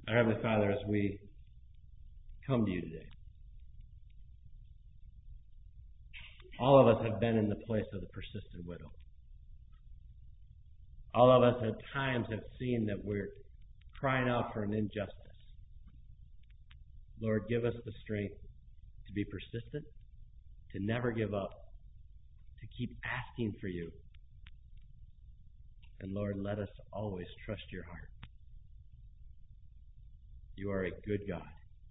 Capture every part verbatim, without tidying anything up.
Our Heavenly Father, as we come to you today, all of us have been in the place of the persistent widow. All of us at times have seen that we're crying out for an injustice. Lord, give us the strength to be persistent, to never give up, to keep asking for you. And Lord, let us always trust your heart. You are a good God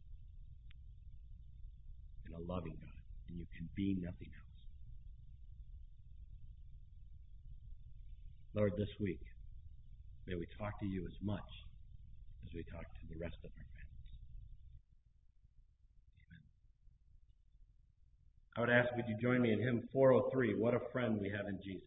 and a loving God, and you can be nothing else. Lord, this week, may we talk to you as much as we talk to the rest of our families. Amen. I would ask, would you join me in hymn four oh three, What a Friend We Have in Jesus.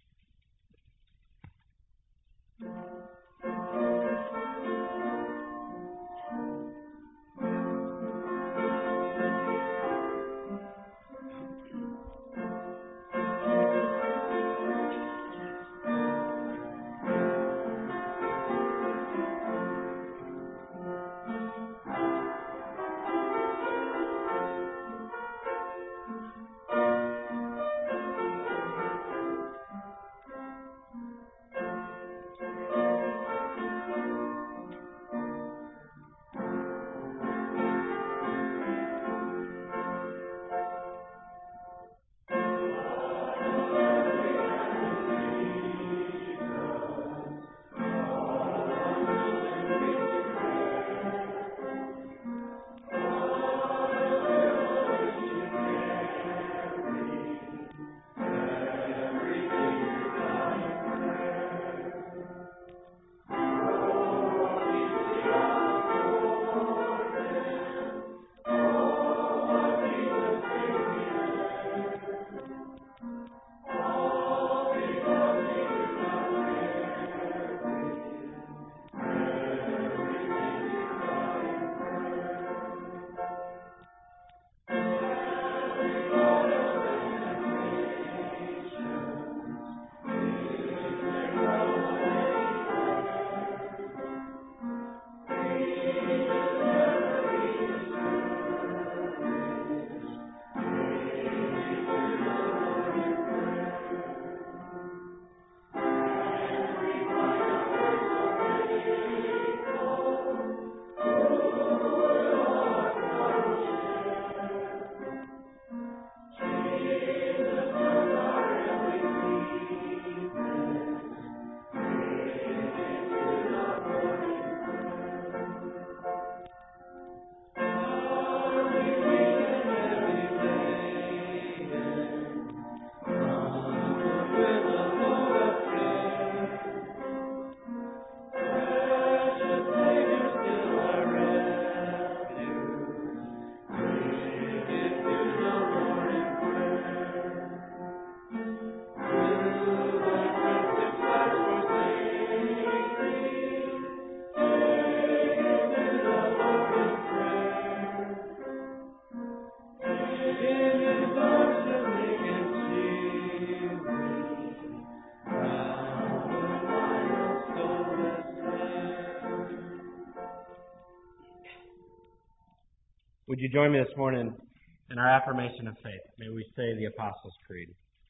Would you join me this morning in our affirmation of faith? May we say the Apostles' Creed.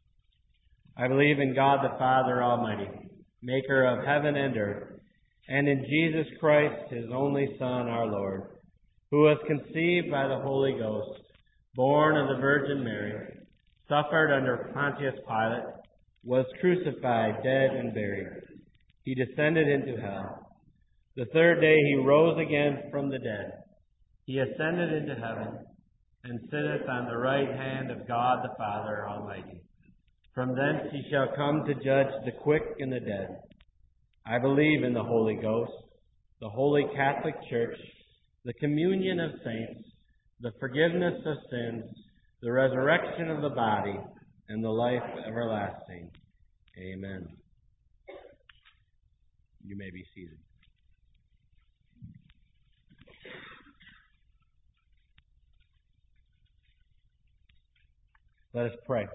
I believe in God the Father Almighty, maker of heaven and earth, and in Jesus Christ, his only Son, our Lord, who was conceived by the Holy Ghost, born of the Virgin Mary, suffered under Pontius Pilate, was crucified, dead, and buried. He descended into hell. The third day he rose again from the dead. He ascended into heaven and sitteth on the right hand of God the Father Almighty. From thence he shall come to judge the quick and the dead. I believe in the Holy Ghost, the Holy Catholic Church, the communion of saints, the forgiveness of sins, the resurrection of the body, and the life everlasting. Amen. You may be seated. Let us pray.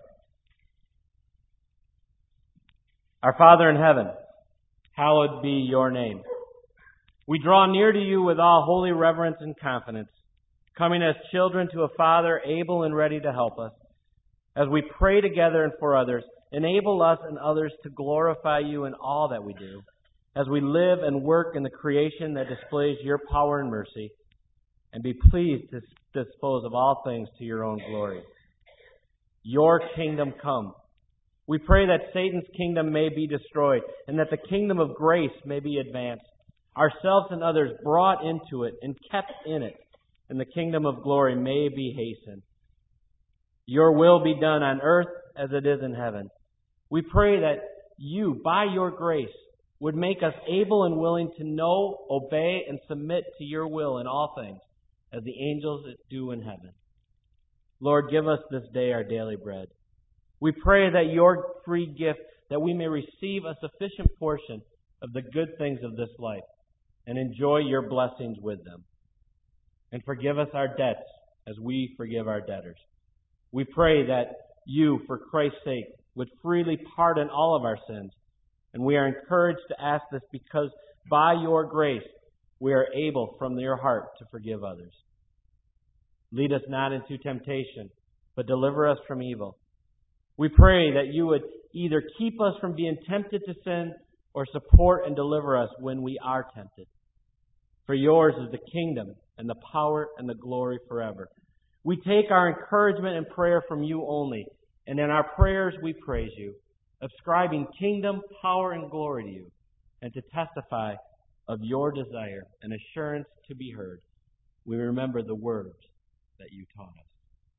Our Father in heaven, hallowed be your name. We draw near to you with all holy reverence and confidence, coming as children to a Father able and ready to help us. As we pray together and for others, enable us and others to glorify you in all that we do, as we live and work in the creation that displays your power and mercy, and be pleased to dispose of all things to your own glory. Your kingdom come. We pray that Satan's kingdom may be destroyed, and that the kingdom of grace may be advanced, ourselves and others brought into it and kept in it, and the kingdom of glory may be hastened. Your will be done on earth as it is in heaven. We pray that you, by your grace, would make us able and willing to know, obey, and submit to your will in all things, as the angels do in heaven. Lord, give us this day our daily bread. We pray that your free gift, that we may receive a sufficient portion of the good things of this life and enjoy your blessings with them. And forgive us our debts as we forgive our debtors. We pray that you, for Christ's sake, would freely pardon all of our sins. And we are encouraged to ask this because by your grace we are able from your heart to forgive others. Lead us not into temptation, but deliver us from evil. We pray that you would either keep us from being tempted to sin or support and deliver us when we are tempted. For yours is the kingdom and the power and the glory forever. We take our encouragement and prayer from you only, and in our prayers we praise you, ascribing kingdom, power, and glory to you, and to testify of your desire and assurance to be heard. We remember the words that you taught us.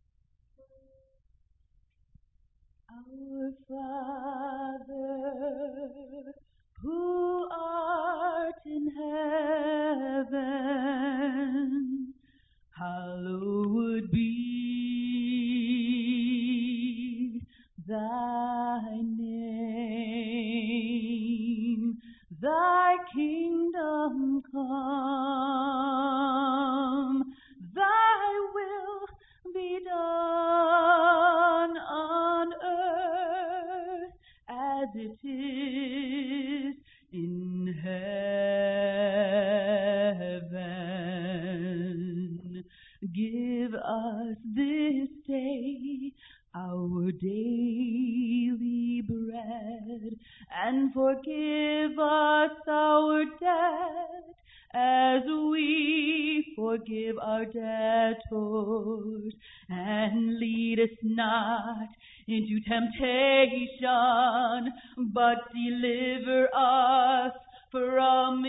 Our Father, who art in heaven, hallowed be thy name. Thy kingdom come, thy will be done on earth as it is in heaven. Give us this day our daily bread, and forgive us our debt as we forgive our debtors. And lead us not into temptation, but deliver us from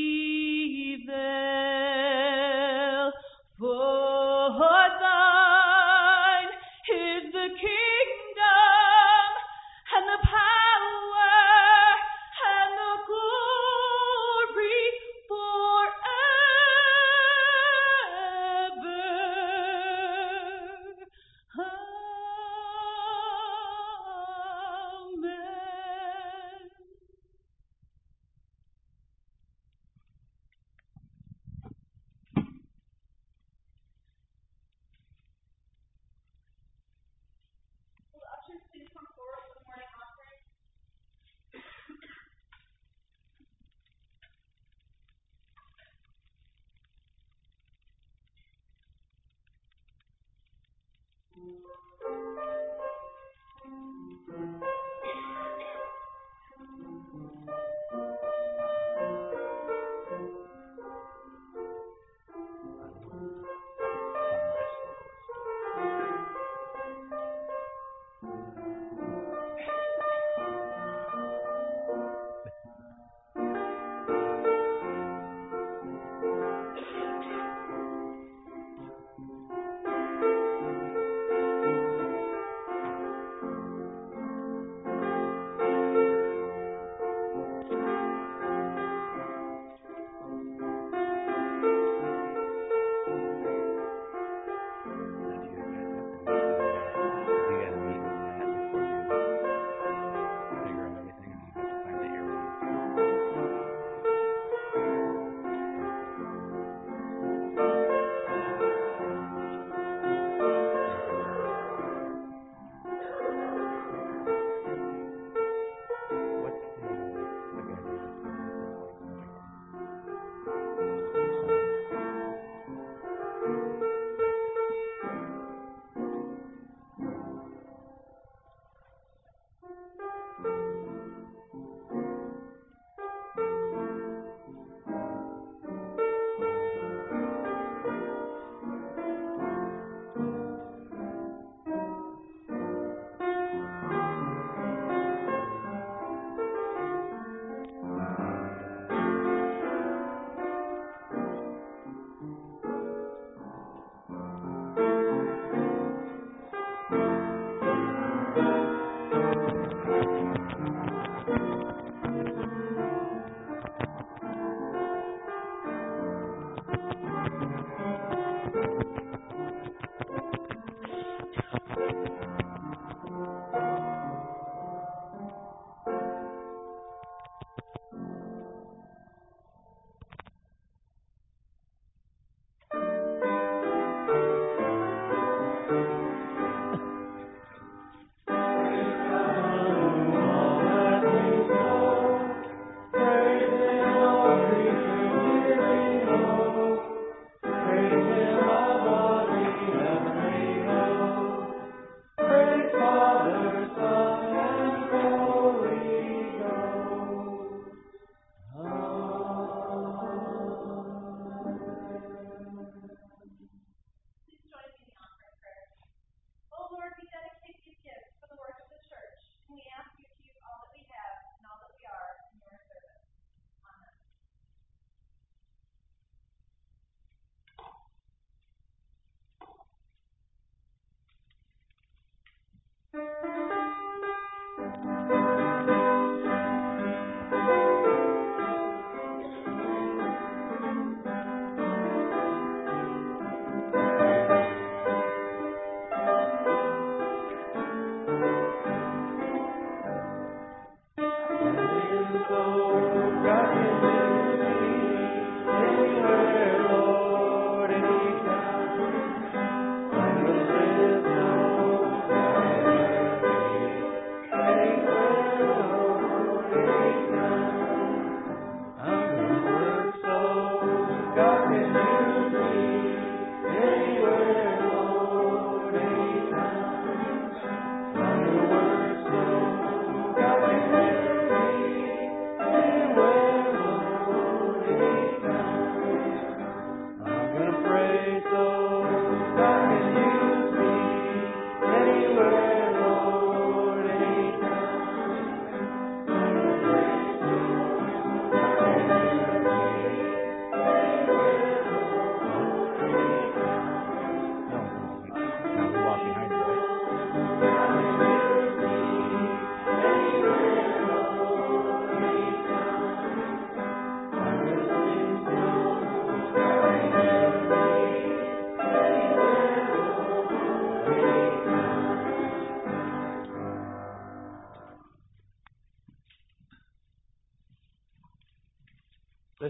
evil. For thine is the kingdom and the power and the glory forever. Amen.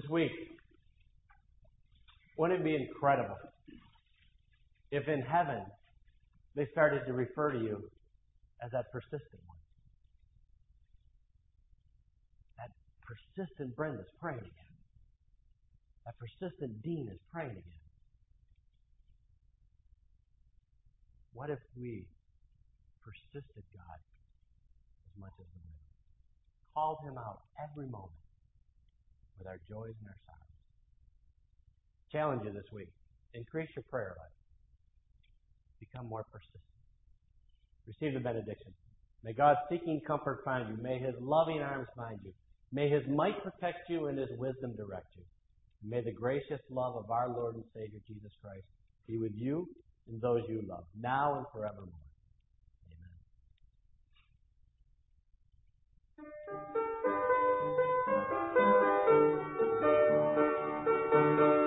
week, wouldn't it be incredible if in heaven they started to refer to you as that persistent one? That persistent Brenda's praying again. That persistent Dean is praying again. What if we persisted God as much as the widow? Called him out every moment with our joys and our sorrows. Challenge you this week. Increase your prayer life. Become more persistent. Receive the benediction. May God's seeking comfort find you. May his loving arms find you. May his might protect you and his wisdom direct you. May the gracious love of our Lord and Savior Jesus Christ be with you and those you love, now and forevermore. Amen.